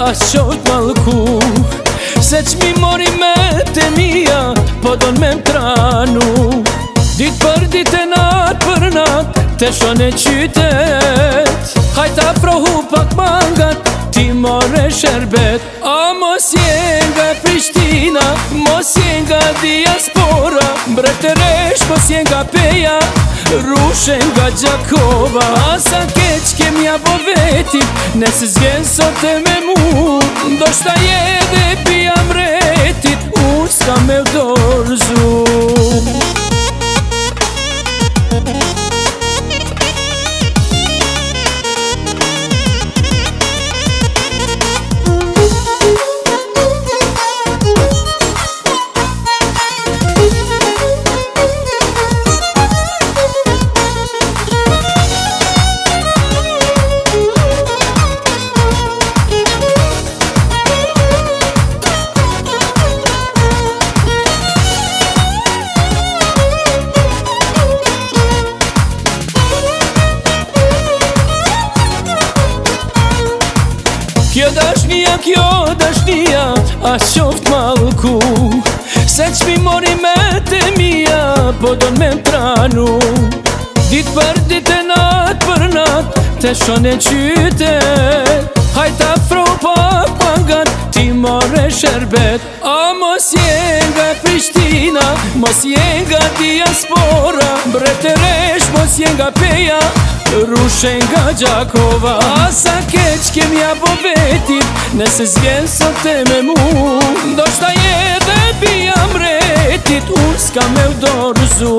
as qot malku, se qmi mori me të mija, po don me mtranu. Dit për dit e nat për nat, te shon e qytet. Hajta prohu pak mangat, ti more sherbet. A mos je nga Prishtina, mos je nga diaspora, mbretëresh mos je nga Peja, rushe nga Gjakova. Asa keq kem ja bo vetit, nëse zgjen sot e me mu, ndoshta je dhe pia mretit, unë s'ka me vdorzu. Kjo dashnia, as qoft malku, se qmi mori me të mija, po don me mtranu. Dit për dit e nat për nat, te shon e qytet. Hajta afro pak mangat, ti more sherbet. A mos je nga Prishtina, mos je nga diaspora, mbretëresh mos je nga Peja, rushe nga Gjakova. Asa keq kem ja bo vetit, nëse zgjen sot e me mu, ndoshta je dhe pia mretit, unë s'ka me vdorzu.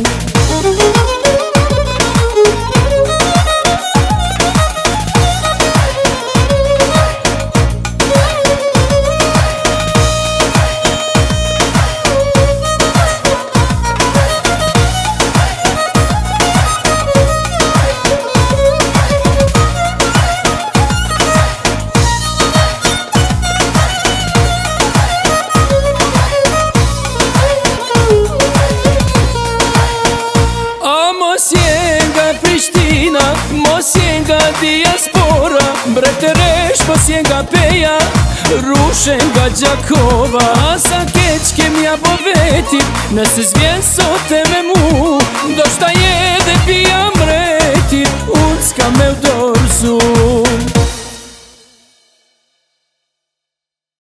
Mos je nga Prishtina, mos je nga diaspora, mbretëresh mos je nga Peja, rushe nga Gjakova. Asa keq kem ja bo vetit, nëse zgjen sot e me mu, ndoshta je